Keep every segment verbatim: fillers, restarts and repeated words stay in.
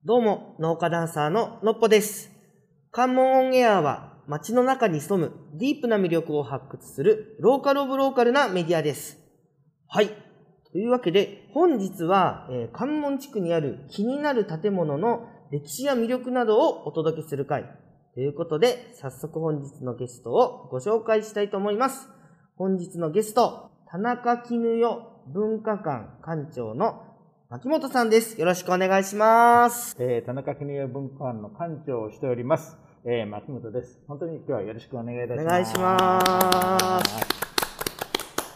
どうも、農家ダンサーののっぽです。関門オンエアは街の中に潜むディープな魅力を発掘するローカルオブローカルなメディアです。はい。というわけで、本日は、えー、関門地区にある気になる建物の歴史や魅力などをお届けする回。ということで、早速本日のゲストをご紹介したいと思います。本日のゲスト、田中絹代文化館館長の牧本さんです。よろしくお願いします。 えー、田中絹代文化館の館長をしております、えー、牧本です。本当に今日はよろしくお願いいたします。 お願いします。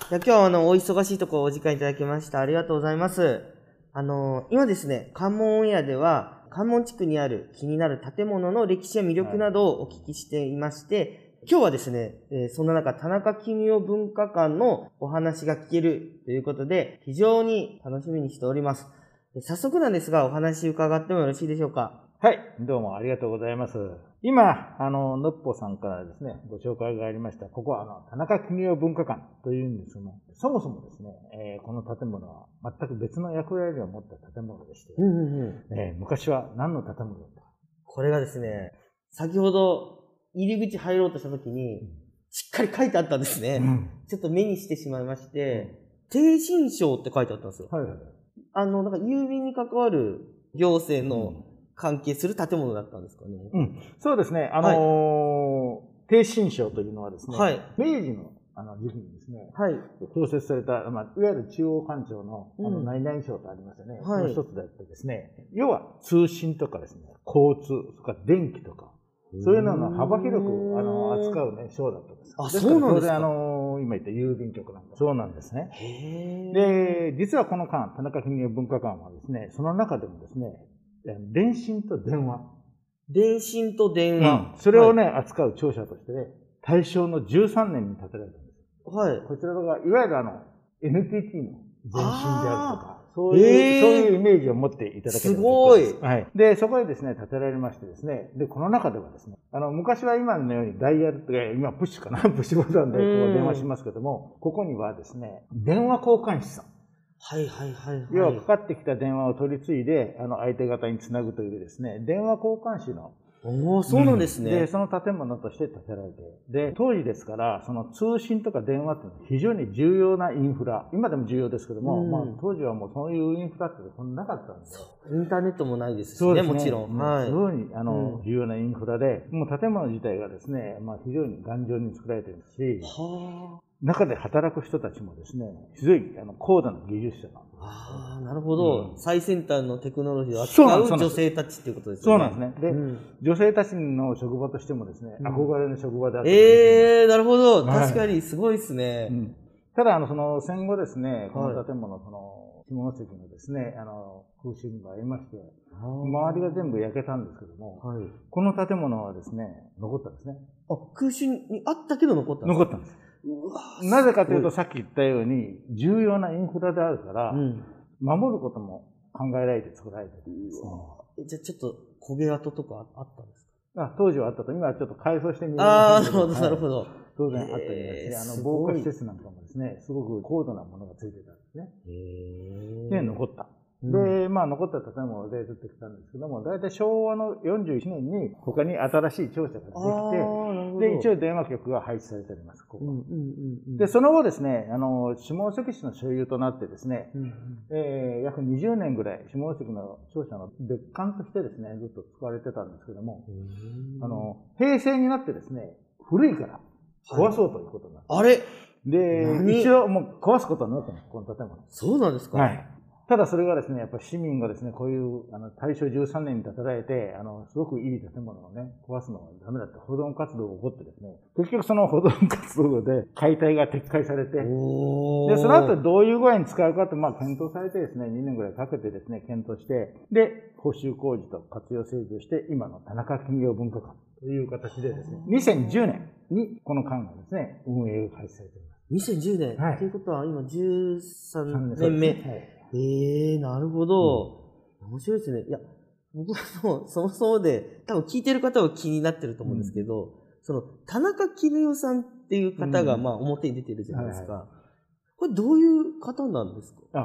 いや今日はあのお忙しいところお時間いただきましたありがとうございます。あの今ですね、関門オンエアでは関門地区にある気になる建物の歴史や魅力などをお聞きしていまして、はい、今日はですね、えー、そんな中、田中絹代文化館のお話が聞けるということで、非常に楽しみにしております。早速なんですが、お話伺ってもよろしいでしょうか。 はい、どうもありがとうございます。今、あの、のっぽさんからですね、ご紹介がありました、ここはあの、田中絹代文化館というんですが、そもそもですね、えー、この建物は全く別の役割を持った建物でして、 うんうんうんえー、昔は何の建物だったか。 これがですね、先ほど、入り口入ろうとしたときに、しっかり書いてあったんですね。うん、ちょっと目にしてしまいまして、うん、逓信省って書いてあったんですよ。 はいはい。 あの、なんか郵便に関わる行政の関係する建物だったんですかね。 うん。そうですね。あのー、はい、逓信省というのはですね、はい、明治のあの時期にですね、はい、創設された、まあ、いわゆる中央官庁の、あの、何々省とありますよね。はい、その一つであってですね、要は通信とかですね、交通、それから電気とか、そういうのの幅広く、あの、扱うね、省だったんです。 あ、そうなんですか。 当然、あの、今言った郵便局なんかそうなんですね。で、実はこの館、田中絹代文化館はですね、その中でもですね、電信と電話。 電信と電話。 うん、それをね、はい、扱う庁舎としてね、大正のじゅうさんねんに建てられたんです。 はい。 こちらが、いわゆるあの、エヌティーティー の前身であるとか、そういう、えー、そういうイメージを持っていただければすごい。 はい。で、そこでですね、建てられましてですね、で、この中ではですね、あの、昔は今のようにダイヤルって、今プッシュかな、プッシュボタンでこう電話しますけども、ここにはですね、電話交換室さん。 はいはいはい、はい。 要はかかってきた電話を取り継いで、あの、相手方につなぐというですね、電話交換士のおー、そうなんですね、 うん。で、その建物として建てられて、で、当時ですから、その通信とか電話って非常に重要なインフラ、今でも重要ですけども、うん、まあ当時はもうそういうインフラってそんななかったんですよ。 インターネットもないですしね、 そうですね、 もちろん。 はい。すごい、あの、うん、重要なインフラで、もう建物自体がですね、まあ非常に頑丈に作られてるし、はあ。中で働く人たちもですね、非常にあの高度な技術者なんです。 ああ、なるほど、うん。最先端のテクノロジーを扱う女性たちっていうことですね。 そうなんですね。で、うん、女性たちの職場としてもですね、うん、憧れの職場であった。 ええー、なるほど。確かにすごいですね。 うん、ただ、あの、その戦後ですね、この建物、その、下関のですね、あの、空襲がありまして、周りが全部焼けたんですけども、はい、この建物はですね、残ったんですね。 あ、空襲にあったけど残ったんですか？ 残ったんです。なぜかというと、さっき言ったように、重要なインフラであるから、うん、守ることも考えられて作られてるんですね。 じゃあちょっと焦げ跡とかあったんですか？ あ、当時はあったと、今はちょっと改装してみる。 ああ、なるほど、なるほど。 当然あったりですね、あの、防火施設なんかもですね、すごく高度なものがついてたんですね。で、残った。で、まあ、残った建物でずっと来たんですけども、だいたい昭和のよんじゅういちねんに他に新しい庁舎ができて、で、一応電話局が配置されております、ここ。で、その後ですね、あの、下関市の所有となってですね、うんうん、えー、約にじゅうねんぐらい下関の庁舎の別館としてですね、ずっと使われてたんですけども、あの、平成になってですね、古いから壊そうということになって、 はい、あれで、一応もう壊すことになったんです、この建物。 そうなんですか？ はい。ただそれがですね、やっぱり市民がですね、こういう、あの、大正じゅうさんねんに建てられて、あの、すごくいい建物をね、壊すのはダメだって保存活動が起こってですね、結局その保存活動で解体が撤回されて、で、その後どういう具合に使うかって、まあ、検討されてですね、にねんぐらいかけてですね、検討して、で、補修工事と活用整備をして、今の田中絹代文化館という形でですね、にせんじゅうねんにこの館がですね、運営が開始されています。 にせんじゅうねん、はい、ということは今じゅうさんねんめ。ええー、なるほど、うん。面白いですね。いや、僕はもうそもそもで、多分聞いてる方は気になってると思うんですけど、うん、その、田中絹代さんっていう方が、まあ、表に出てるじゃないですか。うんはいはい、これどういう方なんですか？ あ、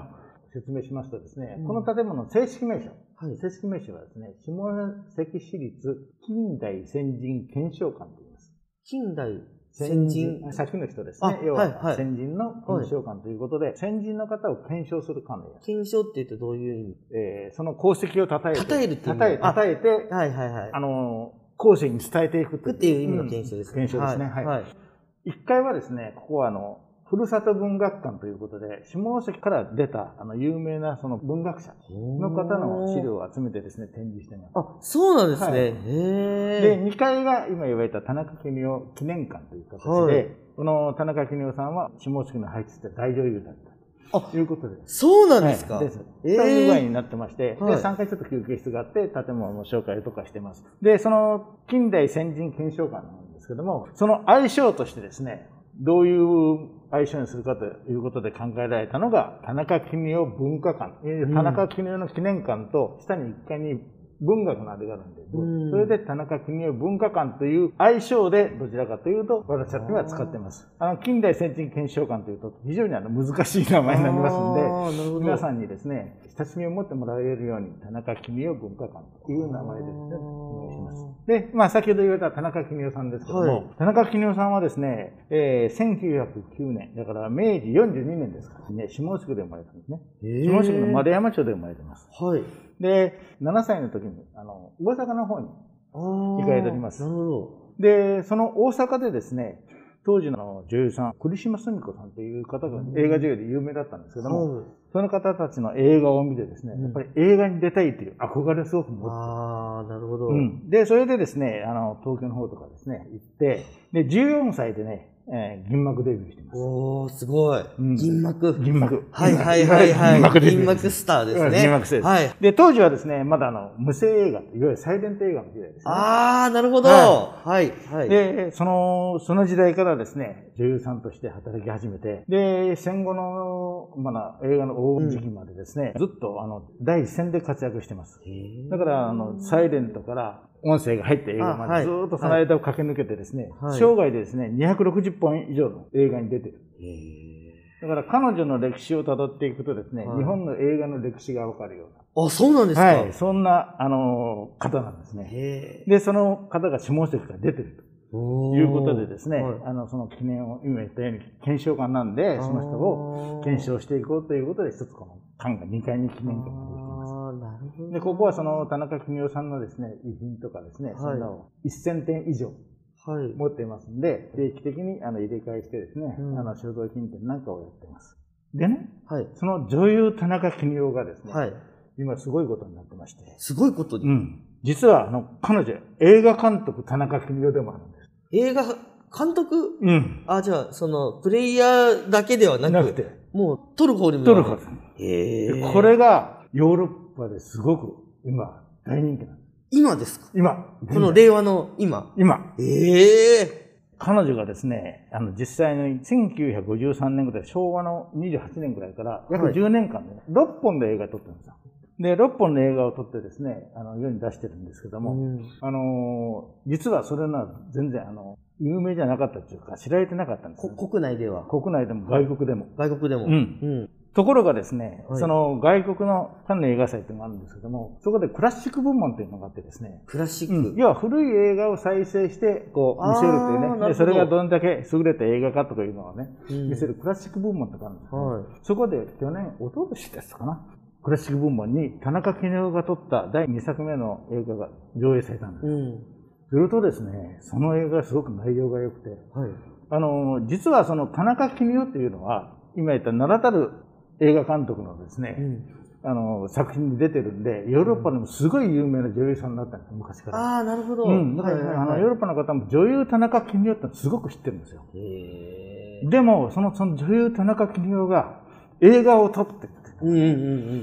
説明しますとですね、 うん、 この建物の正式名称、 はい、 正式名称はですね、下関市立近代先人検証館と言います。 近代先人。 先の人ですね。要は先人の検証館ということで、 はい、 先人の方を検証する館で。 検証って言うとどういう意味？ えー、その功績を称えて、 称えるっていう意味。 称え、称えて、 はいはいはい。 あの、後世に伝えていくっていう意味の検証ですね。 検証ですね。はい。はい。いっかいはですね、ここはあの、ふるさと文学館ということで、下関から出た、あの、有名なその文学者の方の資料を集めてですね、展示しています。 あ、そうなんですね。はい、へで、にかいが今言われた田中絹代記念館という形で、はい、この田中絹代さんは下関の輩出した大女優だった。ということで。 そうなんですか、はい、 です。という具合になってまして、はい、で、さんかいちょっと休憩室があって、建物の紹介とかしてます。で、その近代先人検証館なんですけども、その愛称としてですね、どういう愛称にするかということで考えられたのが、田中絹代文化館。うん、田中絹代の記念館と、下にいっかいに文学のあれがあるんで、うん、それで田中絹代文化館という愛称でどちらかというと私たちは使っています。あの近代先人検証館というと非常にあの難しい名前になりますので、皆さんにですね、親しみを持ってもらえるように田中絹代文化館という名前でですね、お願いします。で、まあ先ほど言われた田中絹代さんですけども、はい、田中絹代さんはですね、えー、せんきゅうひゃくきゅうねん、だからめいじよんじゅうにねんですからね、下関で生まれたんですね。下関の丸山町で生まれています。はい。で、ななさいの時に、あの、大阪の方に行かれております。なるほど。で、その大阪でですね、当時の女優さん、栗島澄子さんという方が映画女優で有名だったんですけども、その方たちの映画を見てですね、やっぱり映画に出たいという憧れをすごく持って。 ああ、なるほど。 うん。で、それでですね、あの、東京の方とかですね、行って、で、じゅうよんさいでね、えー、銀幕デビューしています。 おー、すごい。うん、銀幕。 銀幕。 はいはいはいはい。銀幕銀幕スターですね。 銀幕スターです。はい。で、当時はですね、まだあの、無声映画、いわゆるサイレント映画の時代ですね。 あー、なるほど。はい。はい。 で、その、その時代からですね、女優さんとして働き始めて、で、戦後の、まだ映画の黄金時期までですね、うん、ずっとあの、第一線で活躍してます。だから、あの、サイレントから、音声が入った映画までずっとその間を駆け抜けてですね、はい、生涯でですね、にひゃくろくじゅっぽん以上の映画に出てる。だから彼女の歴史を辿っていくとですね、はい、日本の映画の歴史がわかるような。 あ、そうなんですか？ はい。そんな、あの、方なんですね。で、その方が下関から出てるということでですね、はい、あの、その記念を今言ったように検証館なんで、その人を検証していこうということで、一つこの館がにかいに記念館ができています。 なるほど。 で、ここはその田中絹代さんのですね、遺品とかですね、はい、そんなのせんてん以上持っていますんで、定期的にあの入れ替えしてですね、うん、あの所蔵品展なんかをやっています。でね、はい、その女優田中絹代がですね、はい、今すごいことになってまして。 すごいことに？ うん。実はあの、彼女、映画監督田中絹代でもあるんです。 映画監督？ うん。 あ、じゃあ、その、プレイヤーだけではなく、なくてもう、撮る方にも。 撮る方です。 へー。これが、ヨーロッパですごく、今、大人気なんです。 今ですか？ 今。 この令和の今。 今。 ええー。 彼女がですね、あの、実際にせんきゅうひゃくごじゅうさんねんぐらい、昭和のにじゅうはちねんぐらいから、約じゅうねんかんで、ね、ろっぽんの映画を撮ってるんですよ。で、ろっぽんの映画を撮ってですね、あの、世に出してるんですけども、うん、あの、実はそれのは全然、あの、有名じゃなかったというか、知られてなかったんですよ、ね。 国内では国内でも外国でも。 外国でも。 うん。うんところがですね、はい、その外国のカンヌ映画祭っていうのがあるんですけども、そこでクラシック部門っていうのがあってですね。 クラシック、うん、 要は古い映画を再生して、こう見せるっていうね。で、それがどれだけ優れた映画かとかいうのをね、うん、見せるクラシック部門とかあるんですね、はい。そこで去年、一昨年ですかな。クラシック部門に田中絹代が撮っただいにさくめの映画が上映されたんです。うん、するとですね、その映画がすごく内容が良くて、はい、あの、実はその田中絹代っていうのは、今言った名だたる映画監督のですね、うん、あの、作品に出てるんで、ヨーロッパでもすごい有名な女優さんだったんです、昔から。 ああ、なるほど。 うん。だから、はいはいはい、あの、ヨーロッパの方も女優田中絹代ってすごく知ってるんですよ。へー。でも、その、その女優田中絹代が映画を撮ってって、うんうんうん、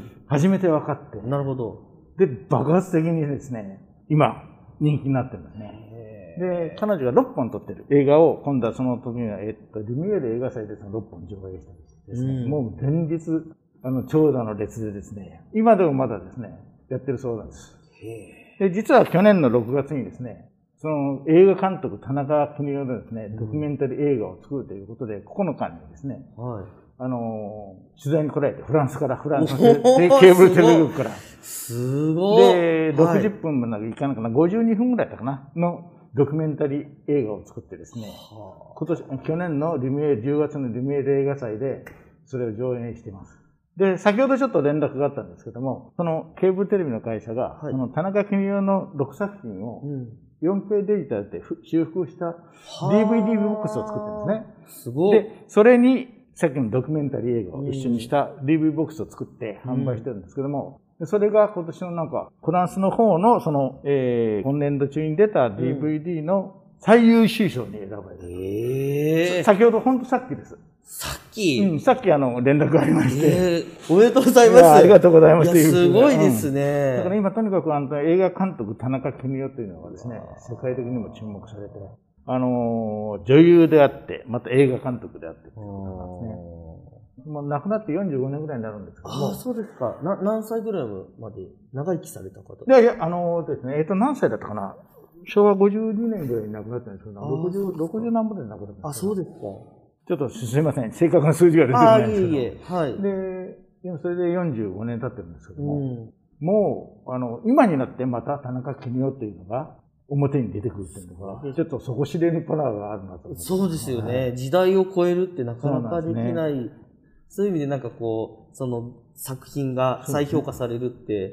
初めて分かって。 なるほど。 で、爆発的にですね、今、人気になってるんですね。で、彼女がろっぽん撮ってる映画を、今度はその時には、えっと、ルミエール映画祭でそのろっぽん上映したんです。ですね、うん、もう前日、あの、長蛇の列でですね、今でもまだですね、やってるそうなんです。で、実は去年のろくがつにですね、その映画監督田中絹代のですね、ドキュメンタリー映画を作るということで、ここのかにですね、はい、 あのー、取材に来られて、フランスから、フランスのケーブルテレビ局から。 すごい。 で、ろくじゅっぷんもなんかいかなかな、ごじゅうにふんぐらいだったかな、のドキュメンタリー映画を作ってですね、今年、去年のリミエール、じゅうがつのリミエール映画祭で、それを上映しています。で、先ほどちょっと連絡があったんですけども、そのケーブルテレビの会社が、はい、その田中邦衛のろくさくひんを よんケー デジタルで修復した ディーブイディー ボックスを作ってるんですね。すごい。で、それにさっきのドキュメンタリー映画を一緒にした ディーブイディー ボックスを作って販売してるんですけども、それが今年のなんか、フランスの方のその、えー、今年度中に出た ディーブイディー の最優秀賞に選ばれた。へー。先ほど、ほんとさっきです。 さっき、 うん、さっきあの、連絡がありまして。 えー、おめでとうございます。 ありがとうございます。 すごいですね。 うん、だから今とにかくあの、映画監督田中邦衛というのがですね、世界的にも注目されて、あのー、女優であって、また映画監督であってっていうことなんですね。もう亡くなってよんじゅうごねんぐらいになるんですけども。 ああ、そうですか。な、何歳ぐらいまで長生きされた方？いやいや、あのー、ですね、えっと、何歳だったかな。しょうわごじゅうにねんぐらいに亡くなったんですけど、ろくじゅう、ろくじゅう何本で亡くなったんです。 あ、そうですか。 ちょっとすいません。正確な数字が出てこないんですけど。 あ、いえいえ。はい。 で、今それでよんじゅうごねん経ってるんですけども、うん、もう、あの、今になってまた田中邦衛っていうのが表に出てくるっていうのが、ちょっと底知れぬパワーがあるなと思って。 そうですよね。はい、時代を超えるってなかなかできない。そういう意味でなんかこう、その作品が再評価されるって、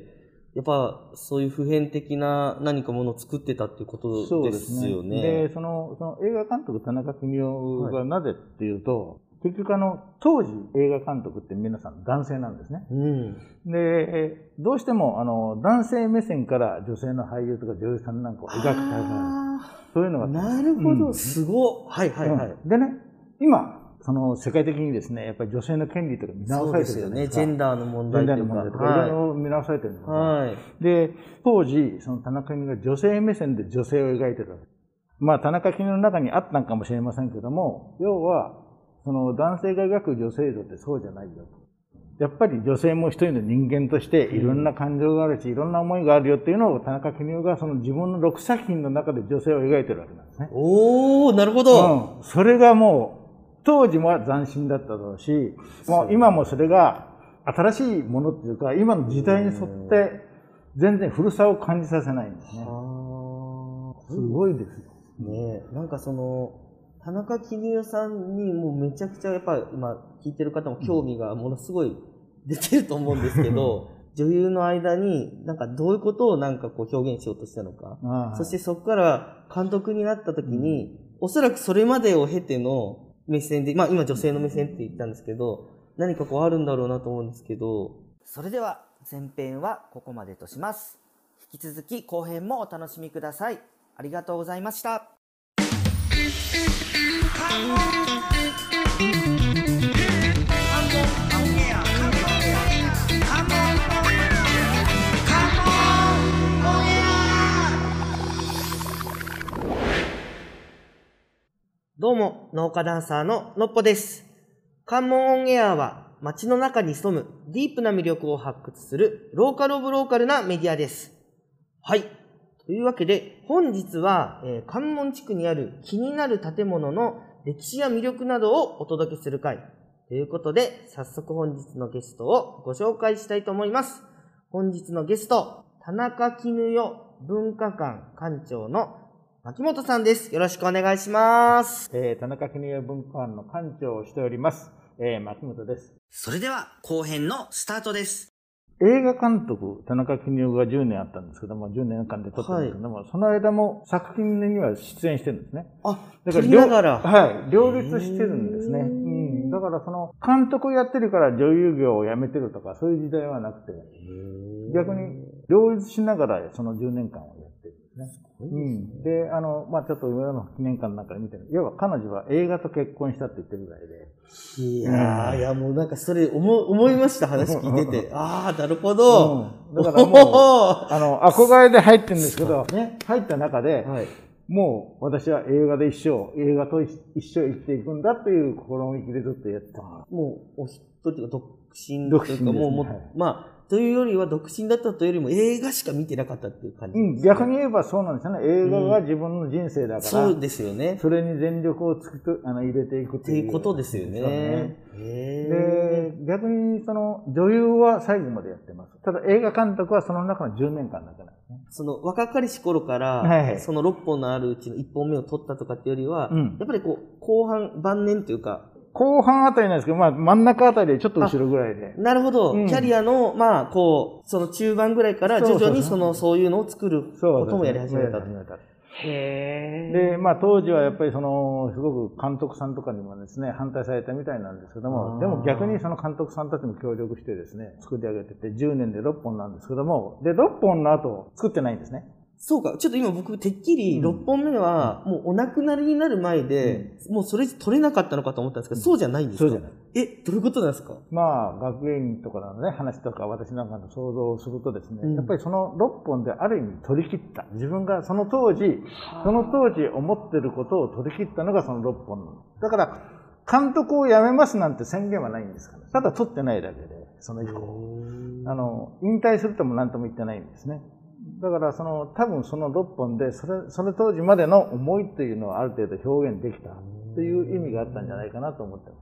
やっぱそういう普遍的な何かものを作ってたっていうことですよね。 で、その、その映画監督田中邦衛がなぜっていうと、はい、結局あの、当時映画監督って皆さん男性なんですね。うん、で、どうしてもあの、男性目線から女性の俳優とか女優さんなんかを描くタイプなんです。そういうのが。 なるほど、うん、すごい。はいはいはい、 うん。でね、今、その世界的にですね、やっぱり女性の権利とか見直されてるじゃないですか。 そうですよね。ジェンダーの問題とか。 ジェンダーの問題とか、いろいろ見直されてるんです、はい、で、当時、その田中邦衛が女性目線で女性を描いてるわけです。まあ、田中邦衛の中にあったのかもしれませんけども、要は、その男性が描く女性像ってそうじゃないよと。やっぱり女性も一人の人間としていろんな感情があるし、いろんな思いがあるよっていうのを田中邦衛がその自分のろくさくひんの中で女性を描いてるわけなんですね。 おー、なるほど。 うん。それがもう、当時は斬新だっただろうし、もう今もそれが新しいものっていうか、今の時代に沿って全然古さを感じさせないんですね。すごいですよ。 ねえ、なんかその、田中邦衛さんにもうめちゃくちゃやっぱり今聞いてる方も興味がものすごい出てると思うんですけど、女優の間になんかどういうことをなんかこう表現しようとしたのか、はい、そしてそこから監督になった時に、うん、おそらくそれまでを経ての目線で、まあ今女性の目線って言ったんですけど、何かこうあるんだろうなと思うんですけど。それでは前編はここまでとします。引き続き後編もお楽しみください。ありがとうございました。どうも、農家ダンサーののっぽです。関門オンエアは街の中に潜むディープな魅力を発掘するローカルオブローカルなメディアです。はい。というわけで、本日は、えー、関門地区にある気になる建物の歴史や魅力などをお届けする回。ということで、早速本日のゲストをご紹介したいと思います。本日のゲスト、田中絹代文化館館長の牧本さんです。よろしくお願いします。 えー、田中絹代文化館の館長をしております。えー、牧本です。 それでは後編のスタートです。 映画監督、田中絹代がじゅうねんあったんですけども、じゅうねんかんで撮ったんですけども、はい、その間も作品には出演してるんですね。 あ、だからながら。 はい、両立してるんですね。うん。だからその、監督をやってるから女優業を辞めてるとか、そういう時代はなくて、逆に両立しながらそのじゅうねんかんをやってるんですね。うん。で、あの、まあ、ちょっと今の記念館なんかで見てる。要は彼女は映画と結婚したって言ってるぐらいで。 いやー、うん、いやもうなんかそれ思、思いました、話聞いてて。ああ、なるほど。 うん、だからもう、あの、憧れで入ってるんですけど、ね、入った中で、はい、もう私は映画で一生、映画と一生生きていくんだっていう心意気でずっとやってた。 もう、お一人というか独身というか、もう、も、はい、まあ、 というよりは、独身だったというよりも映画しか見てなかったっていう感じ、 ね。うん、逆に言えばそうなんですよね。映画が自分の人生だから。うん、 そうですよね。 それに全力をつくとあの入れていくっていうことですよね。 で、逆にその女優は最後までやってます。ただ映画監督はその中のじゅうねんかんだけなんですね。 その若かりし頃から、はいはい、そのろっぽんのあるうちのいっぽんめを取ったとかっていうよりは、うん、やっぱりこう、後半、晩年というか、 後半あたりなんですけど、まあ真ん中あたりでちょっと後ろぐらいで。 なるほど、うん。キャリアの、まあこう、その中盤ぐらいから徐々にその、そういうのを作ることもやり始めたと。 へで、まあ当時はやっぱりその、すごく監督さんとかにもですね、反対されたみたいなんですけども、でも逆にその監督さんたちも協力してですね、作り上げてて、じゅうねんでろっぽんなんですけども、で、ろっぽんの後作ってないんですね。 そうか。ちょっと今僕、てっきりろっぽんめは、もうお亡くなりになる前で、うん、もうそれ取れなかったのかと思ったんですけど、うん、そうじゃないんですか？ そうじゃない。 え、どういうことなんですか？ まあ、学芸員とかのね、話とか私なんかの想像をするとですね、うん、やっぱりそのろっぽんである意味取り切った。自分がその当時、その当時思ってることを取り切ったのがそのろっぽん。だから、監督を辞めますなんて宣言はないんですから。ただ取ってないだけで、その以降。あの、引退するとも何とも言ってないんですね。だからその多分そのろっぽんでそれそれ当時までの思いというのをある程度表現できたという意味があったんじゃないかなと思ってます。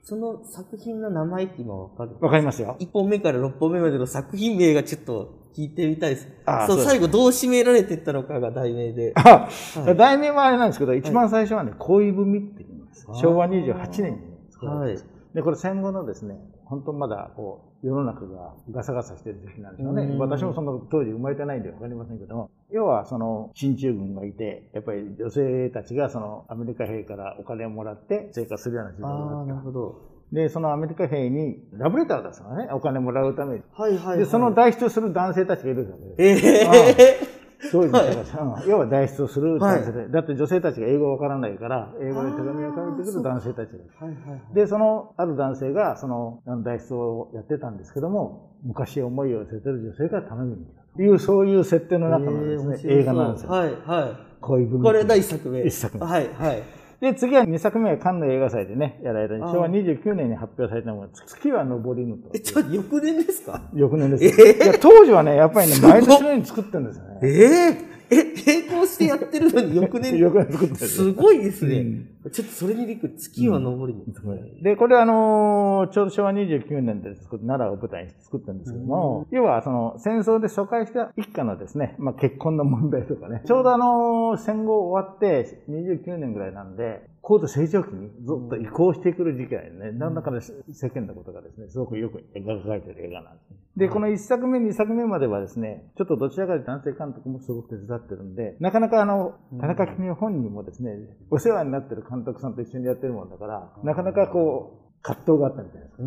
その作品の名前って今わかる？ わかりますよ。 いっぽんめからろっぽんめまでの作品名がちょっと聞いてみたいです。ああ、そう、最後どう締められてったのかが題名で。 あ、はい、題名はあれなんですけど、一番最初はね、恋文って言います。しょうわにじゅうはちねんに作られたんです。はい、で、これ戦後のですね、本当まだこう、世の中がガサガサしてる時期なんでしょうね。私もその当時生まれてないんでわかりませんけども、要はその進駐軍がいて、やっぱり女性たちがそのアメリカ兵からお金をもらって生活するような時代だった。 ああ、なるほど。 で、そのアメリカ兵にラブレターを出すのね、お金もらうために。 はいはい、はい。 で、その代筆する男性たちがいるんですよね。 ええー。 そういうのが、要は代筆をする男性で、はい、だって女性たちが英語わからないから、英語で手紙を書いてくる男性たちがいる。はいはいはい、で、その、ある男性が、その、代筆をやってたんですけども、昔思いを寄せてる女性が頼みに来たという、そういう設定の中のですね、映画なんですよ。 はいはい。 恋文。 これが一作目。 一作目。 はいはい。 で、次は二作目はカンヌ映画祭でね、やられたしょうわにじゅうきゅうねんに発表されたのが、月は昇りぬと。 え、ちょっと翌年ですか？ 翌年です。えー、いや、当時はね、やっぱりね、毎年のように作ってるんですよね。 ええーえ、並行してやってるのに翌年翌年作ってる。 すごいですね。うん、ちょっとそれにびっくり。月は昇りに、 うん。で、これあのー、ちょうどしょうわにじゅうきゅうねんで作って、奈良を舞台に作ったんですけども、要はその戦争で疎開した一家のですね、まあ結婚の問題とかね、ちょうどあのー、戦後終わってにじゅうきゅうねんぐらいなんで、高度成長期にずっと移行してくる時期だよね。なんだかで世間のことがですね、すごくよく描かれてる映画なんですね。で、このいっさくめ、にさくめまではですね、ちょっとどちらかで男性監督もすごく手伝ってるんで、なかなかあの、田中君本人もですね、お世話になってる監督さんと一緒にやってるもんだから、なかなかこう、葛藤があったみたいです。うん、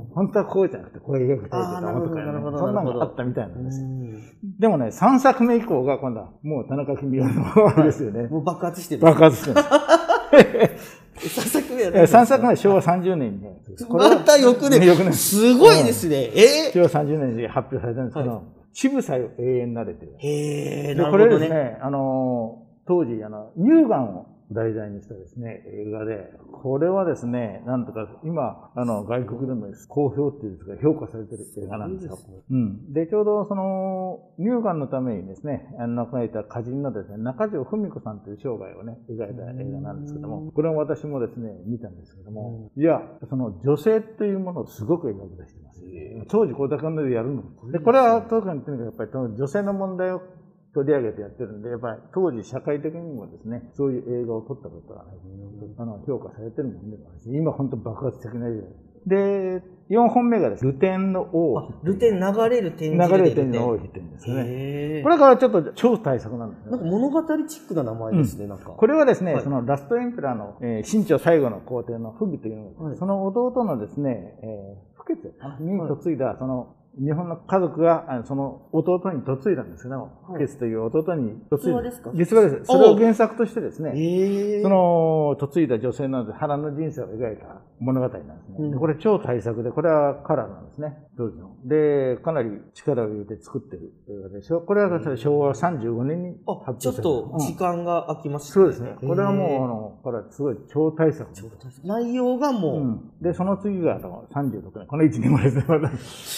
本当はこうじゃなくて、こう描きたいとか思うとかね、そんなのがあったみたいなんです。でもね、さんさくめ以降が今度はもう田中君用のあれですよね。 もう爆発してる。 爆発してる。 さんさくめはね。 さんさくめはしょうわさんじゅうねんにね。 また翌年。翌年。すごいですね。えー、しょうわさんじゅうねんに発表されたんですけど、はい、渋さよ永遠なれてる。 へー、 なるほどね。で、これですね、あの、当時、あの、乳がんを題材にしたですね、映画で、これはですね、なんとか、今、あの、外国でも好評っていうんですか、評価されてる映画なんですよ。うん。で、ちょうどその、乳がんのためにですね、あの、亡くなられた歌人のですね、中条文子さんという生涯をね、描いた映画なんですけども、これも私もですね、見たんですけども、いや、その女性っていうものをすごく描き出してます。当時、こうだかんでやるの。で、これは当時にとにかくやっぱり女性の問題を取り上げてやってるんで、やっぱり当時社会的にもですね、そういう映画を撮ったことがね、あの、評価されてるもんでもあるし、今本当爆発的な映画で。で、よんほんめがですね、流天の王。 流天流れる天流れる天の王って言うんですね。これからちょっと超大作なんですね。 なんか物語チックな名前ですね、うん、なんか。 これはですね、はい、そのラストエンペラーの、えー、清朝最後の皇帝の不義というのが、はい、その弟のですね、えー、不潔に嫁いだ、その、日本の家族が、その弟に嫁いだんですけど、不潔という弟に嫁いだ。実話ですか？実話です。それを原作としてですね、その嫁いだ女性の波乱の人生を描いた物語なんですね。うん、これ超大作で、これはカラーなんですね、当時の。で、かなり力を入れて作ってる映画でしょ。これはしょうわさんじゅうごねんに発表された。 ちょっと時間が空きましたね。 そうですね。これはもう、あの、これはすごい超大作。超大作。内容がもう、うん。 で、その次があのさんじゅうろくねん。このいちねんもですね、 すごい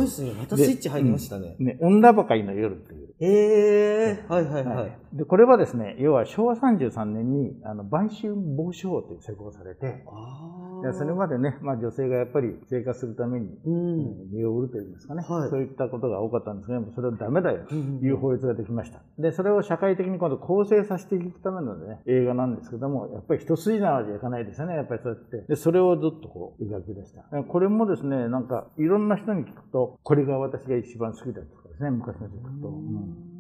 ですね。またスイッチ入りましたね。 うん、ね、女ばかりの夜という。 へえー、はいはいはい。 で、これはですね、要はしょうわさんじゅうさんねんに、あの、売春防止法という施行されて、あでそれまでね、まあ女性がやっぱり生活するために、うん、身を売るというんですかね、はい、そういったことが多かったんですが、それはダメだよという法律ができました。で、それを社会的に今度構成させていくためのね、映画なんですけども、やっぱり一筋縄じゃいかないですよね、やっぱりそうやって。で、それをずっとこう、描き出した。これもですね、なんか、いろんな人に聞くと、これが私が一番好きだとかですね、昔の人聞くと。うん、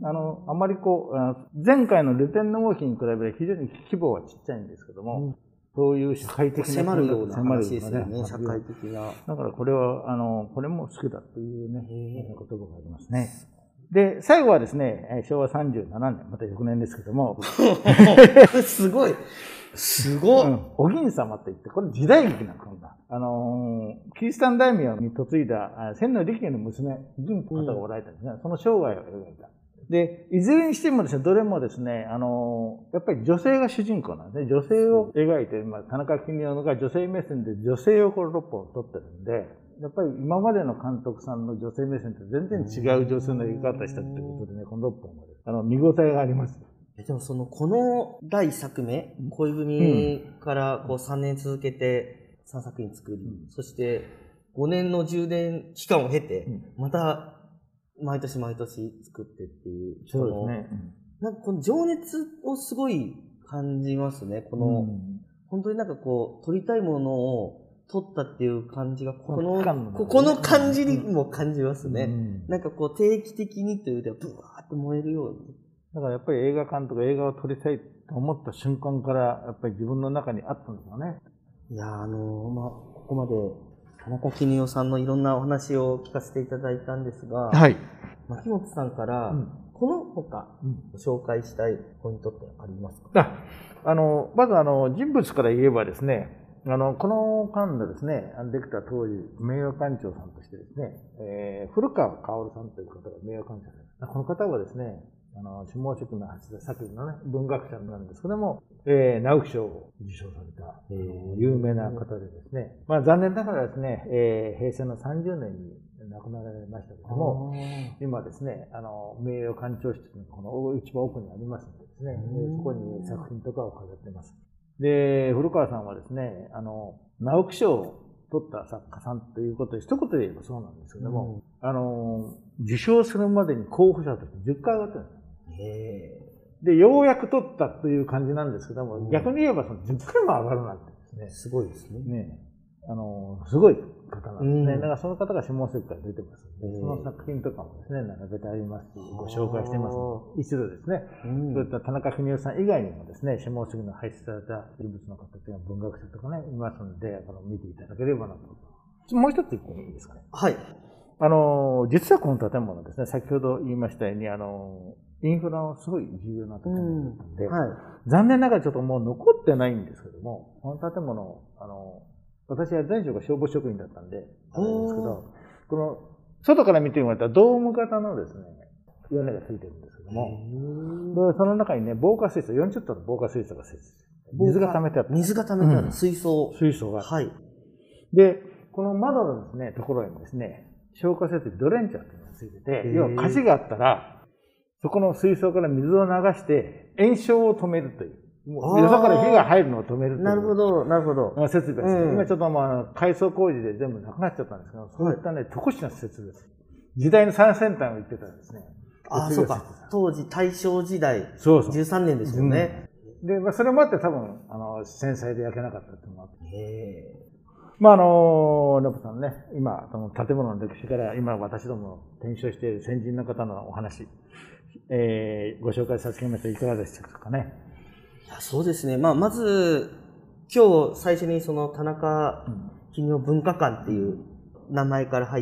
あの、あまりこう、前回のレテンの動きに比べて非常に規模はちっちゃいんですけども、うん、そういう社会的な迫るような話ですよね、社会的な。 だからこれは、あの、これも好きだというね、言葉がありますね。で、最後はですね、しょうわさんじゅうななねん、また翌年ですけども。 すごい。すごい。うん、 お銀様って言って、これ時代劇なんかだ。あのー、キリシタン大名に嫁いだ千利休の娘、銀という方がおられたんですね。うん、その生涯を描いた。で、いずれにしてもですね、どれもですね、あのー、やっぱり女性が主人公なんですね。女性を描いて、まあ、田中邦夫が女性目線で女性をこれろっぽん撮ってるんで、やっぱり今までの監督さんの女性目線と全然違う女性の描き方したっていうことでね、このろっぽんまで、あの、見応えがあります。 でもその、このだいいっさくめ、恋文からこうさんねん続けてさんさくひん作り、うん、そしてごねんの充電期間を経て、また毎年毎年作ってっていう。 そうですね。 なんかこの情熱をすごい感じますね。この、うん、本当になんかこう、撮りたいものを撮ったっていう感じが、この、ここの感じにも感じますね。うん、なんかこう、定期的にというよりは、ブワーって燃えるように。 だからやっぱり映画監督、映画を撮りたいと思った瞬間から、やっぱり自分の中にあったんですよね。 いやー、あのー、まあ、ここまで、田中邦夫さんのいろんなお話を聞かせていただいたんですが、 はい。 牧本さんから、うん、この他、ご紹介したいポイントってありますか？ あ、あの、まずあの、人物から言えばですね、あの、この間でですね、できた当時、名誉館長さんとしてですね、えー、古川薫さんという方が名誉館長さん。この方はですね、あの、下関の八田作品のね、文学者なんですけども、えー、直木賞を受賞された、えー、有名な方でですね、まあ残念ながらですね、えー、平成のさんじゅうねんに亡くなられましたけども、今ですね、あの、名誉館長室のこの一番奥にありますのでですね、そこに作品とかを飾っています。で、古川さんはですね、あの、直木賞を取った作家さんということで、一言で言えばそうなんですけども、うん、あの、受賞するまでに候補者としてじゅっかい上がってるんです。へで、ようやく取ったという感じなんですけども、うん、逆に言えばそのじゅっかいも上がるなんてですね。 すごいですね。 ねあの、すごい方なんですね。うん、だからその方が下関から出てますので、その作品とかもですね、並べてありますし、ご紹介してますので、一度ですね、うん、そういった田中邦夫さん以外にもですね、下関の輩出された人物の方というのは文学者とかね、いますので、あの見ていただければなと。もう一つ言ってもいいですかね。 はい。 あの、実はこの建物ですね、先ほど言いましたように、あの、インフラのすごい重要な建物だったんで、うんはい、残念ながらちょっともう残ってないんですけども、この建物、あの、私は前職が消防職員だったんで、あれですけど、この、外から見てもらったらドーム型のですね、屋根がついてるんですけども、で、その中にね、防火水槽、よんじゅっトンの防火水槽が設置して水が溜めてあった。 水が溜めてある、うん、水槽。 水槽が。 はい。 で、この窓のですね、ところにですね、消火設備、ドレンチャーっていうのがついてて、要は火事があったら、そこの水槽から水を流して炎症を止めるという。もうよそから火が入るのを止めるという。 なるほど、なるほど。 設備です、うん。今ちょっとまあ、改装工事で全部なくなっちゃったんですけど、そういったね、特殊な施設です。時代の最先端を言ってたんですね。 ああ、そうか。当時、大正時代。そうそう。じゅうさんねんですよね。 うん、で、まあ、それもあって多分、あの、繊細で焼けなかったっていうのもあって。へまあ、あの、ノブさんね、今、その建物の歴史から、今私ども転生している先人の方のお話、えー、ご紹介させていただきました。いかがでしたかね。 いやそうですね。まあ、まず、今日最初にその田中邦夫文化館っていう名前から入って、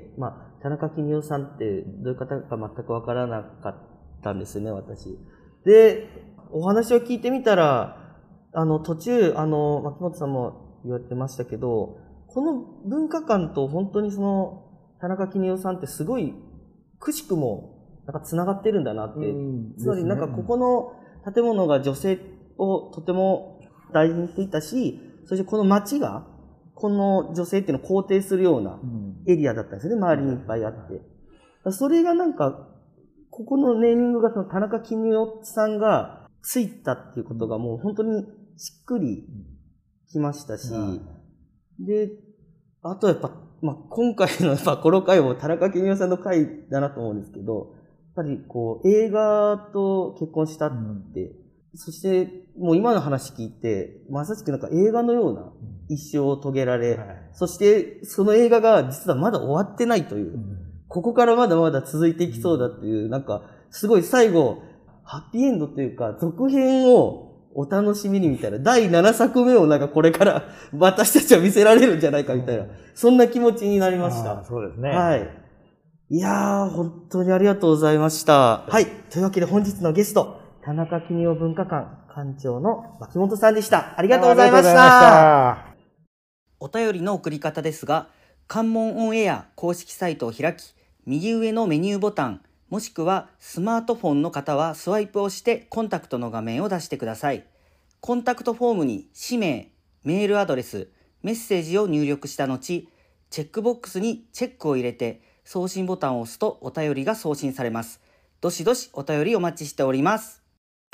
まあ、田中邦夫さんってどういう方か全くわからなかったんですね、私。で、お話を聞いてみたら、あの、途中、あの、牧本さんも言われてましたけど、この文化館と本当にその、田中邦夫さんってすごい、くしくも、なんか繋がってるんだなって。つまりなんかここの建物が女性をとても大事にしていたし、そしてこの街がこの女性っていうのを肯定するようなエリアだったんですよね、周りにいっぱいあって。それがなんか、ここのネーミングがその田中絹代さんがついたっていうことがもう本当にしっくりきましたし、で、あとやっぱ、まあ、今回のやっぱこの回も田中絹代さんの回だなと思うんですけど、やっぱりこう映画と結婚したって、うん、そしてもう今の話聞いて、まさしくなんか映画のような一生を遂げられ、うんはい、そしてその映画が実はまだ終わってないという、うん、ここからまだまだ続いていきそうだっていう、うん、なんかすごい最後、ハッピーエンドというか続編をお楽しみにみたいな、だいななさくめをなんかこれから私たちは見せられるんじゃないかみたいな、うん、そんな気持ちになりました。 そうですね。 はい。いやー、本当にありがとうございました。はい。というわけで本日のゲスト、田中絹代文化館館長の牧本さんでした。ありがとうございました。お便りの送り方ですが、関門オンエア公式サイトを開き、右上のメニューボタン、もしくはスマートフォンの方はスワイプをしてコンタクトの画面を出してください。コンタクトフォームに氏名、メールアドレス、メッセージを入力した後、チェックボックスにチェックを入れて送信ボタンを押すとお便りが送信されます。どしどしお便りお待ちしております。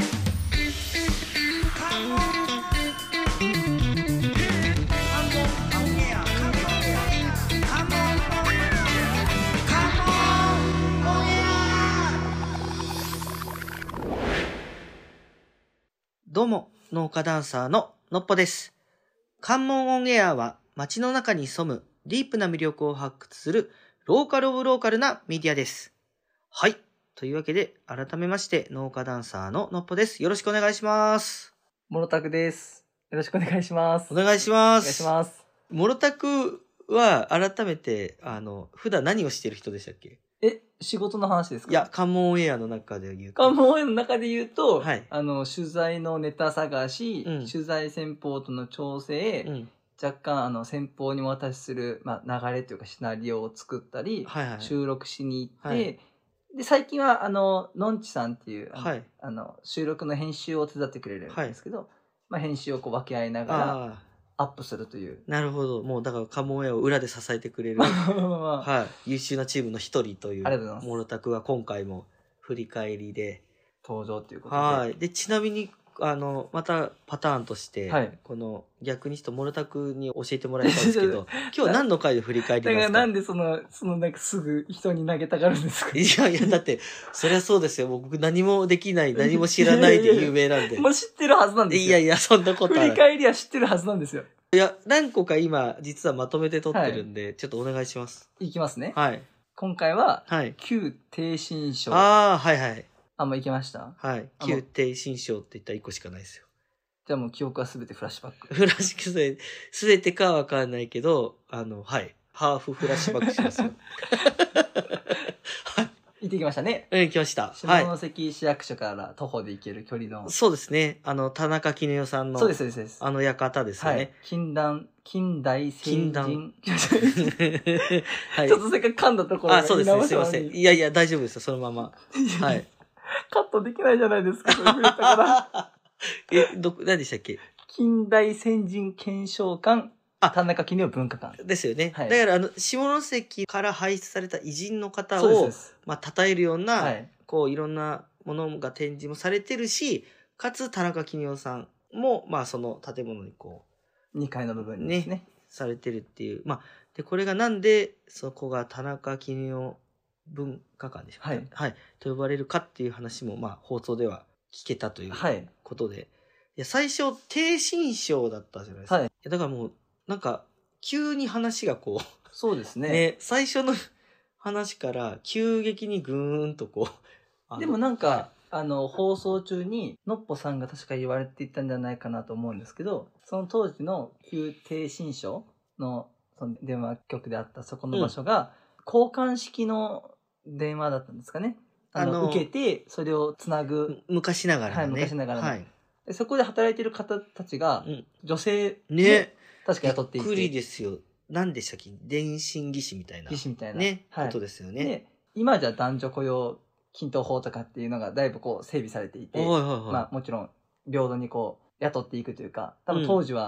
どうも、農家ダンサーののっぽです。関門オンエアは街の中に潜むディープな魅力を発掘するローカルオブローカルなメディアです。はい。というわけで、改めまして農家ダンサーののっぽです。よろしくお願いします。 もろたくです。よろしくお願いします。 お願いします。 お願いします。 もろたくは改めて、あの、普段何をしてる人でしたっけ？ え、仕事の話ですか？ いや、関門オンエアの中で言うと。 関門オンエアの中で言うと、 はい、 あの、取材のネタ探し、 うん、 取材先方との調整、うん、若干、あの、先方にお渡しする、まあ、流れというかシナリオを作ったり、はいはい、収録しに行って、はい、で、最近は、あの、のんちさんっていう、あの、はい、あの収録の編集を手伝ってくれるんですけど、はい、まあ、編集をこう分け合いながら、アップするという。 なるほど。もうだから関門オンエアを裏で支えてくれる、はい、優秀なチームの一人という、もろたくは今回も振り返りで登場ということで。 はい。で、ちなみに、あの、またパターンとして、はい、この逆にちょっともろたくに教えてもらいたいんですけど、今日何の回で振り返りますか？ だからなんでその、そのなんかすぐ人に投げたがるんですか？ いやいや、だって、そりゃそうですよ。僕何もできない、何も知らないで有名なんで。いやいやもう知ってるはずなんですよ。 いやいや、そんなことは振り返りは知ってるはずなんですよ。 いや、何個か今、実はまとめて撮ってるんで、はい、ちょっとお願いします。 いきますね。 はい。 今回は、 はい、 旧逓信省。 ああ、はいはい。 あんまいけました？ はい。旧逓信省って言ったらいっこしかないですよ。 じゃあもう記憶はすべてフラッシュバック。 フラッシュバック、すべてかはわかんないけど、あの、はい。ハーフフラッシュバックしますよ。 はい。行ってきましたね。 うん、行きました。 下関市役所から徒歩で行ける距離の。 そうですね。あの、田中絹代さんの。 そうです、そうです、そうです。 あの館ですよね。はい。 近代、近代成人。近代。 はい。 ちょっとせっかく噛んだところあ、そうですね。すいません。いやいや、大丈夫ですよ。そのまま。はい。 カットできないじゃないですか、それ触れたから。 え、ど、何でしたっけ？ 近代先人検証館、田中絹代文化館。 ですよね。はい、だから、あの、下関から輩出された偉人の方を、まあ、称えるような、はい、こう、いろんなものが展示もされてるし、かつ、田中絹代さんも、まあ、その建物にこう、にかいの部分にですね。ねされてるっていう。まあ、で、これがなんで、そこが田中絹代文化館でしょうか、ね、はい、はい。と呼ばれるかっていう話も、まあ、放送では聞けたということで。はい、いや、最初、逓信省だったじゃないですか。はい、いやだからもう、なんか、急に話がこう。 そうですね。 ね、最初の話から急激にぐーんとこう。でもなんか、はい、あの、放送中に、のっぽさんが確か言われていたんじゃないかなと思うんですけど、その当時の旧逓信省の、その電話局であったそこの場所が、うん、交換式の電話だったんですかね。あの、あの受けて、それをつなぐ。 昔ながらのね。 はい、昔ながらの。 はい、 でそこで働いている方たちが、うん、女性ね。 確か雇っていて。 びっくりですよ。何でしたっけ？電信技師みたいな。 技師みたいな。 ね。はい、ことですよね。 で、今じゃ男女雇用均等法とかっていうのがだいぶこう整備されていて、はいはいはい、まあもちろん平等にこう雇っていくというか、多分当時は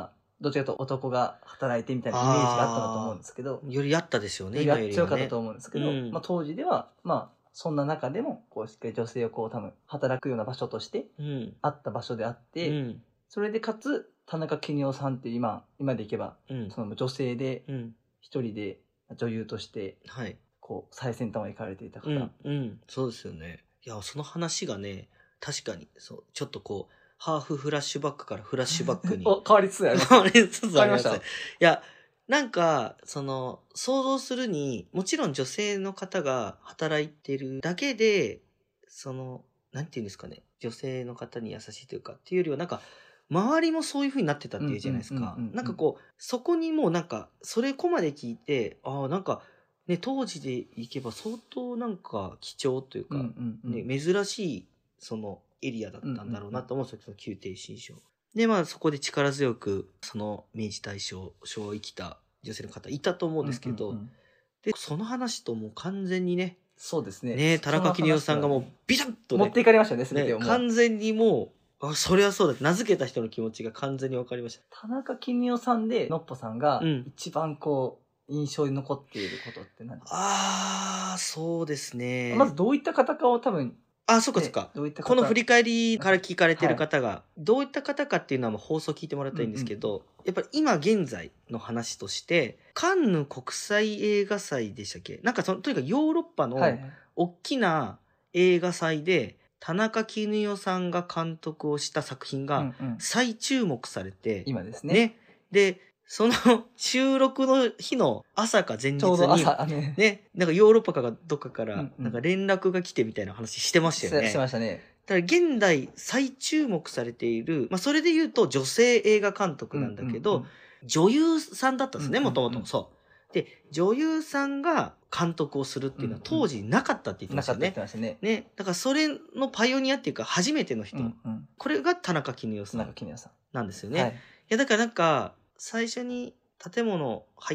どっちかというと男が働いてみたいなイメージがあったんだと思うんですけど。 よりあったですよね。 より強かったと思うんですけど、 うん、 まあ、当時では、まあ、そんな中でも、こう、しっかり女性をこう、多分、働くような場所として、あった場所であって、うん、それでかつ、田中邦夫さんっていう今、今でいけば、うん、その女性で、一人で女優として、はい、こう、最先端を行かれていた方。 うん、うん、そうですよね。いや、その話がね、確かに、そう、ちょっとこう、ハーフフラッシュバックからフラッシュバックに。 お、変わりつつあります。 変わりつつありました。いや、なんか、その、想像するに、もちろん女性の方が働いてるだけで、その、なんていうんですかね、女性の方に優しいというか、っていうよりは、なんか、周りもそういう風になってたっていうじゃないですか。なんかこう、そこにもうなんか、それこまで聞いて、ああ、なんか、ね、当時でいけば相当なんか貴重というか、うんうんうん、ね、珍しい、その、エリアだったんだろうなと思うんですよ、その宮廷新書。で、まあそこで力強く、その明治大正、昭和を生きた女性の方いたと思うんですけど、うんうんうん、で、その話ともう完全にね、 そうですね。 ね、田中邦夫さんがもうビタッとね、持っていかれましたね、全てをもう。 完全にもう、あ、それはそうだ。名付けた人の気持ちが完全に分かりました。 田中邦夫さんで、のっぽさんが、一番こう、印象に残っていることって何ですか？ ああ、そうですね。 まずどういった方かを多分、 あ、そっかそっか。どういったこの振り返りから聞かれてる方が、はい、どういった方かっていうのはもう放送聞いてもらったらいいんですけど、うんうん、やっぱり今現在の話として、カンヌ国際映画祭でしたっけ？なんかその、とにかくヨーロッパの大きな映画祭で、田中邦夫さんが監督をした作品が再注目されて、うんうん、 今ですね。 ね。で、その収録の日の朝か前日に、ちょうど朝ね、ね、なんかヨーロッパかどっかからなんか連絡が来てみたいな話してましたよね。 してましたね。 だから現代再注目されている、まあそれで言うと女性映画監督なんだけど、うんうんうん、女優さんだったんですね、もともと。そう。で、女優さんが監督をするっていうのは当時なかったって言ってましたね。 なかったって言ってましたね。 ね。だからそれのパイオニアっていうか初めての人。うんうん、これが田中邦夫さん。 田中邦夫さん。 なんですよね。はい、いや、だからなんか、最初に建物入って、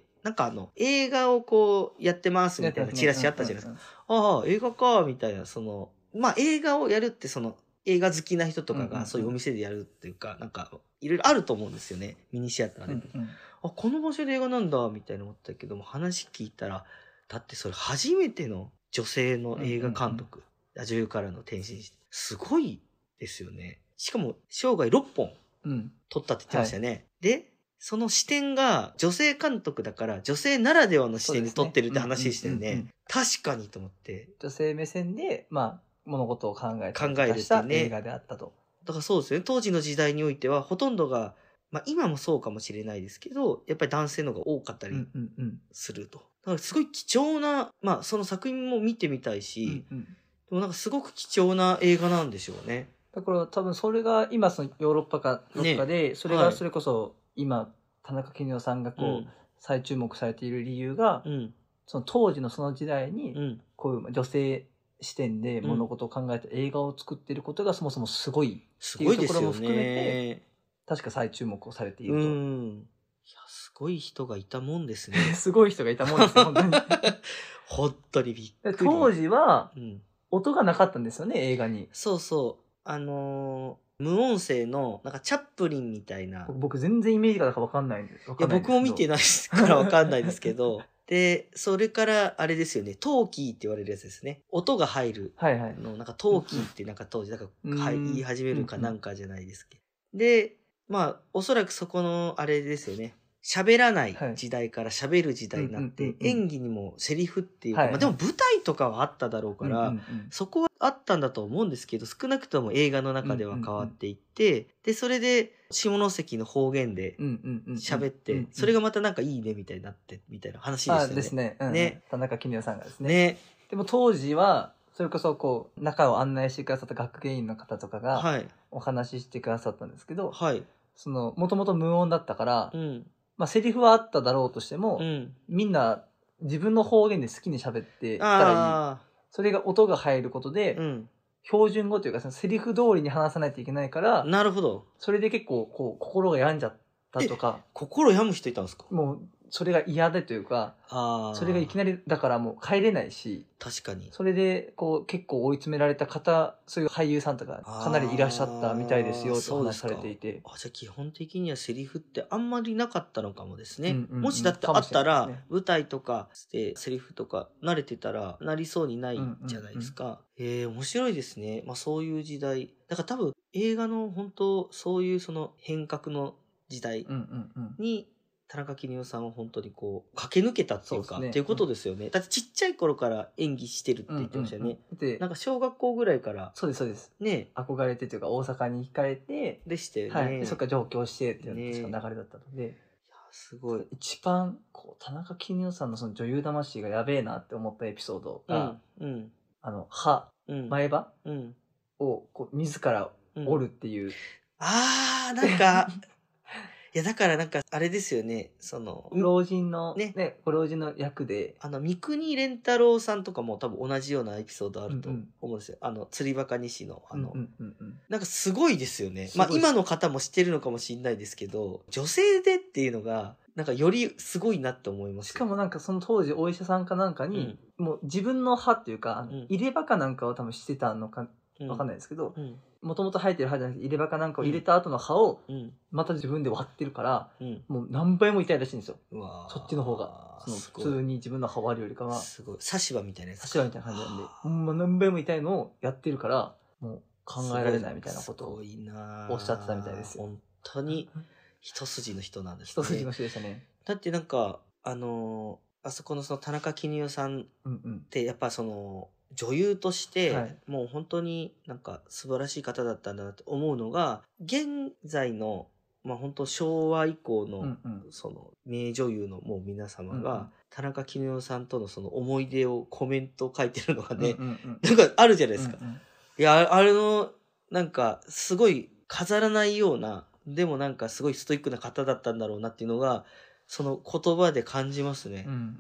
なんかあの、映画をこうやってますみたいなチラシあったじゃないですか。ああ、映画か、みたいな、その、まあ映画をやるってその、映画好きな人とかがそういうお店でやるっていうか、なんか、いろいろあると思うんですよね。ミニシアターで。うんうん、あ、この場所で映画なんだ、みたいな思ったけども、話聞いたら、だってそれ初めての女性の映画監督、うんうんうん、女優からの転身して、すごいですよね。しかも、生涯ろっぽん。うん、撮ったって言ってましたよね。はい、で、その視点が女性監督だから女性ならではの視点で撮ってるって話でしたよね。確かにと思って。 女性目線で、まあ、物事を考えて考えるってね。 映画であったと。 だからそうですよね。当時の時代においてはほとんどが、まあ今もそうかもしれないですけど、やっぱり男性の方が多かったりすると。だからすごい貴重な、まあその作品も見てみたいし、うんうん、でもなんかすごく貴重な映画なんでしょうね。 だから多分それが今そのヨーロッパかどっかで、ね、それがそれこそ今田中邦夫さんがこう、うん、再注目されている理由が、うん、その当時のその時代にこういう女性視点で物事を考えた映画を作っていることがそもそもすごいっていうところも含めて確か再注目をされていると。うん、 いやすごい人がいたもんですね。 すごい人がいたもんですね本当に。 本当にびっくり。 当時は音がなかったんですよね映画に。 そうそう。あのー、無音声の、なんかチャップリンみたいな。 僕全然イメージがわかんないんです。 いや、僕も見てないからわかんないですけど。で、それから、あれですよね、トーキーって言われるやつですね。音が入るの。はいはい。なんかトーキーってなんか当時、なんか、はい、言い始めるかなんかじゃないですけど。で、まあ、おそらくそこの、あれですよね。喋らない時代から喋る時代になって、演技にもセリフっていうか、まあでも舞台とかはあっただろうから、そこはあったんだと思うんですけど、少なくとも映画の中では変わっていって、で、それで下関の方言で喋って、それがまたなんかいいねみたいになって、みたいな話でしたね。 あですね。ね。田中邦夫さんがですね。ね。でも当時は、それこそこう、中を案内してくださった学芸員の方とかが、お話ししてくださったんですけど、はい。その、もともと無音だったから、うんまあ、セリフはあっただろうとしても、うん、みんな自分の方言で好きに喋ってたらいい。それが音が入ることで、うん、標準語というかそのセリフ通りに話さないといけないから、 なるほど。 それで結構こう心が病んじゃったとか。 心病む人いたんですか？ もうそれが嫌でというか、 あそれがいきなりだからもう帰れないし、 確かに。 それでこう結構追い詰められた方、そういう俳優さんとかかなりいらっしゃったみたいですよとお話しされていて。 あ、じゃあ基本的にはセリフってあんまりなかったのかもですね。 うんうんうん、 もしだってあったら、ね、舞台とかでセリフとか慣れてたらなりそうにないじゃないですか。うんうんうん、えー、面白いですね。まあそういう時代。だから多分映画の本当そういうその変革の時代に、うんうんうん田中絹代さんは本当にこう駆け抜けたっていうか、ね、っていうことですよね、うん、だってちっちゃい頃から演技してるって言ってましたよね、うんうんうん、なんか小学校ぐらいからそうですそうですね憧れてというか大阪に惹かれてでしたよね、 はい、でそっから上京してっていうのが流れだったので、ね、いやすごい一番こう田中絹代さんのその女優魂がやべえなって思ったエピソードが、うんうん、あの歯、うん、前歯、うん、をこう自ら折るっていう、うん、 あーなんかいや、だからなんか、あれですよね、その、 老人の、ね、ねご老人の役で。 あの、三国連太郎さんとかも多分同じようなエピソードあると思うんですよ。うんうん、あの、釣りバカ西の、あの、うんうんうんうん、なんかすごいですよね。まあ、今の方も知ってるのかもしれないですけど、女性でっていうのが、なんかよりすごいなって思います。 しかもなんかその当時お医者さんかなんかに、うん、もう自分の歯っていうか、うん、入れ歯かなんかを多分してたのか、わかんないですけど、もともと生えてる歯じゃなくて入れ歯かなんかを入れた後の歯をまた自分で割ってるから、うん、もう何倍も痛いらしいんですよ、うん、そっちの方がその普通に自分の歯を割るよりかはすごい差し歯みたいなやつ差し歯みたいな感じなんで、ほんま何倍も痛いのをやってるからもう考えられないみたいなことをおっしゃってたみたいですよ。 本当に一筋の人なんですね。 一筋の人でしたね。 だってなんかあのー、あそこのその田中絹代さんってやっぱその女優としてもう本当になんか素晴らしい方だったんだなって思うのが、現在のまあ本当昭和以降のその名女優のもう皆様が田中絹代さんとのその思い出をコメントを書いてるのがね、なんかあるじゃないですか。いや、あれのなんかすごい飾らないような、でもなんかすごいストイックな方だったんだろうなっていうのがその言葉で感じますね。うんうんうん、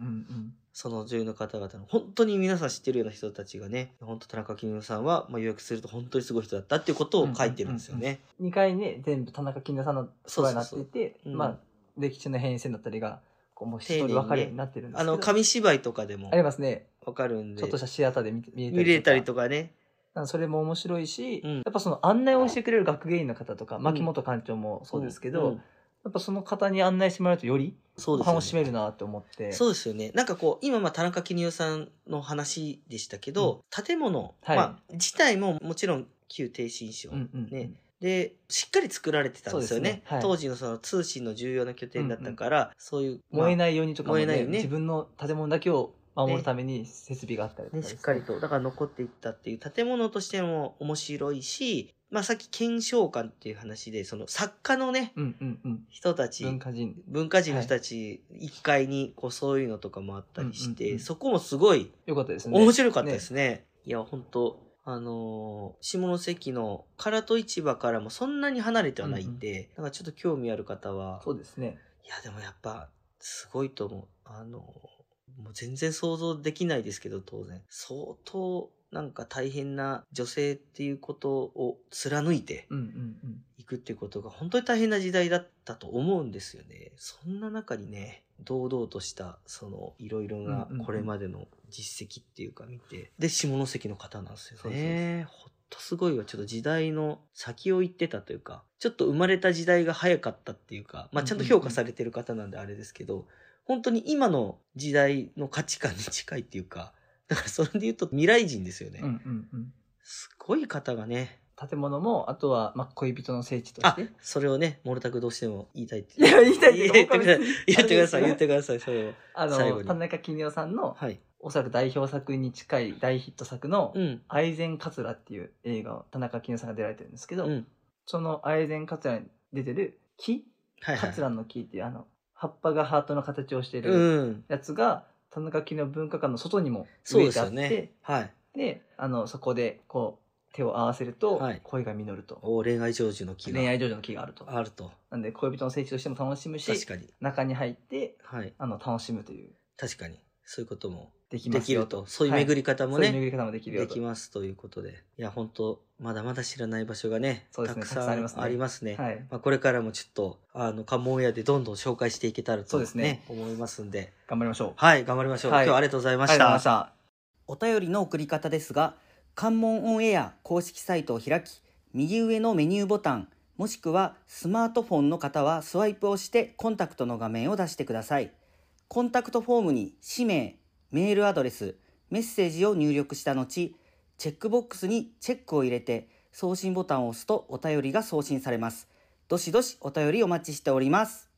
その女優の方々の本当に皆さん知ってるような人たちがね、本当田中絹代さんは、まあ、予約すると本当にすごい人だったっていうことを書いてるんですよね。うんうんうんうん、にかいね全部田中絹代さんのそばになっていて、うん、まあ歴史の変遷だったりがこうもう一人分かるようになってるんですけど、 あの紙芝居とかでもありますね。 分かるんで、 ちょっとしたシアターで見見れたりとか、見れたりとかね。 それも面白いし、うん、やっぱその案内をしてくれる学芸員の方とか、うん、牧本館長もそうですけど、うんうん、やっぱその方に案内してもらうとより楽しめるなって思って。 そうですよね。なんかこう、今まあ田中絹代さんの話でしたけど、うん、建物、はい、まあ、自体ももちろん旧逓信省、うんうんうん、ね。で、しっかり作られてたんですよね。ね、はい、当時のその通信の重要な拠点だったから、うんうん、そういう、 まあ、燃えないようにとかも、ね、燃えないようにね、自分の建物だけを守るために設備があったりとか、 ねね、しっかりとだから残っていったっていう建物としても面白いし、まあさっき検証館っていう話でその作家のね、うんうんうん、人たち文化人文化人の人たちいっかいにこうそういうのとかもあったりして、うんうんうん、そこもすごい良かったですね。 面白かったですね。ね、いや本当あのー、下関の唐戸市場からもそんなに離れてはないんで、うんうん、だからちょっと興味ある方はそうですね。 いやでもやっぱすごいと思う。あのーもう全然想像できないですけど、当然相当なんか大変な女性っていうことを貫いていくっていうことが本当に大変な時代だったと思うんですよね。そんな中にね、堂々としたそのいろいろなこれまでの実績っていうか見て、で下関の方なんですよね。ほんとすごいわ。ちょっと時代の先を行ってたというか、ちょっと生まれた時代が早かったっていうか、まあちゃんと評価されてる方なんであれですけど、本当に今の時代の価値観に近いっていうか、だからそれで言うと未来人ですよね。うんうんうん、すごい方がね。 建物も、あとは、まあ、恋人の聖地として。 あ、それをね、モルタクどうしても言いたいって。 いや、言いたいって言ってください。言ってください、言ってください、それを。 あの、田中絹代さんの、はい、おそらく代表作に近い大ヒット作の、うん、愛染かつらっていう映画を田中絹代さんが出られてるんですけど、うん、その愛染かつらに出てる木、はいはい、かつらの木っていう、あの、葉っぱがハートの形をしているやつが、うん、田中絹代文化館の外にも植えてあって、ね、はい、で、あの、そこで、こう、手を合わせると恋が実ると、 はい、恋愛成就の木が恋愛成就の木があるとあると。 なんで恋人の聖地としても楽しむし、確かに中に入って、はい、あの楽しむという。 確かにそういうこともできますよできると。そういう巡り方もね、 はい、そういう巡り方もできるよと。できますということで。いや、本当まだまだ知らない場所がね、 そうですね、 たくさんありますね。ありますね。 はい。 まあ、これからもちょっと、あの、関門屋でどんどん紹介していけたらと、ね、そうですね、思いますんで。 頑張りましょう。 はい、頑張りましょう。はい、今日はありがとうございました。 ありがとうございました。 お便りの送り方ですが、関門オンエア公式サイトを開き、右上のメニューボタン、もしくはスマートフォンの方はスワイプをしてコンタクトの画面を出してください。コンタクトフォームに氏名、メールアドレス、メッセージを入力した後、チェックボックスにチェックを入れて送信ボタンを押すとお便りが送信されます。どしどしお便りお待ちしております。